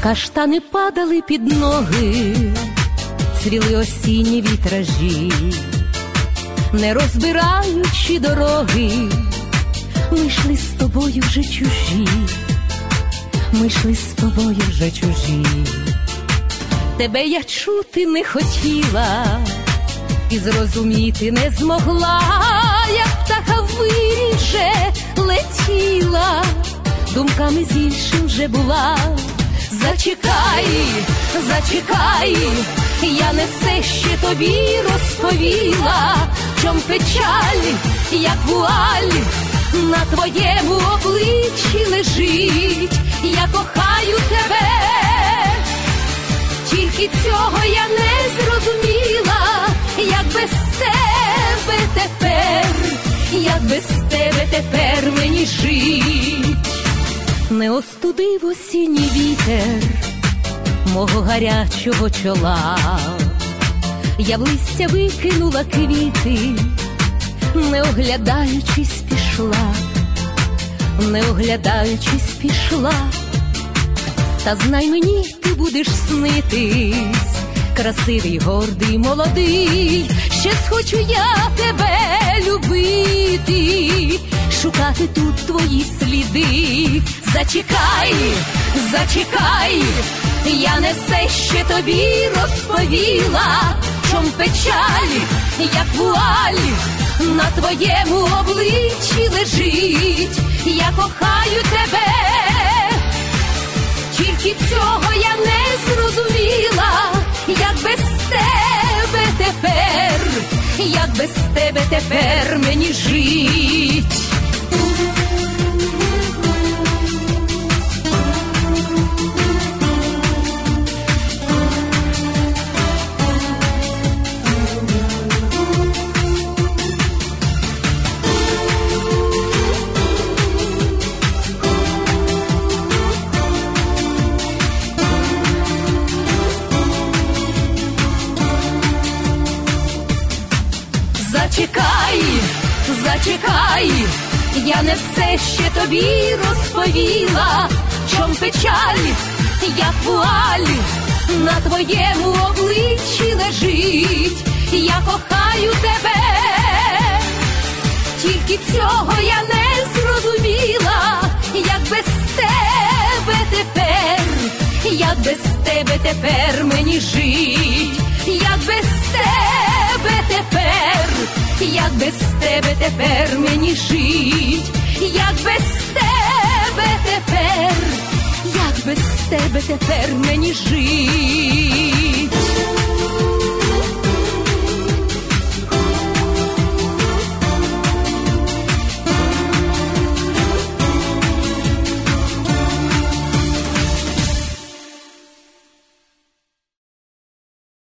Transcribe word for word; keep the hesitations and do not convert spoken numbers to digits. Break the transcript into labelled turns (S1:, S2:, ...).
S1: Каштани падали під ноги, цвіли осінні вітражі, не розбираючи дороги, ми йшли з тобою вже чужі, ми йшли з тобою вже чужі. Тебе я чути не хотіла і зрозуміти не змогла, як птаха виріже летіла, думками з іншим вже була. Зачекай, зачекай, я не все ще тобі розповіла, чом печаль, як вуаль, на твоєму обличчі лежить. Я кохаю тебе, тільки цього я не зрозуміла, як без тебе тепер, як без тебе тепер мені жить. Не остудив осінній вітер мого гарячого чола, я в листя викинула квіти, не оглядаючись пішла, не оглядаючись пішла. Та знай мені, ти будеш снитись, красивий, гордий, молодий, ще схочу я тебе любити, шукати тут твої сліди. Зачекай, зачекай, я не все ще тобі розповіла, чом печаль, як вуаль, на твоєму обличчі лежить. Я кохаю тебе, тільки цього я не зрозуміла, як без тебе тепер, як без тебе тепер мені жить. Зачекай, зачекай, я не все ще тобі розповіла, чом печаль, як вуаль, на твоєму обличчі лежить. Я кохаю тебе, тільки цього я не зрозуміла, як без тебе тепер, як без тебе тепер мені жить. Як без тебе тепер, як без тебе тепер мені жить. Як без тебе тепер, як без тебе тепер мені жить.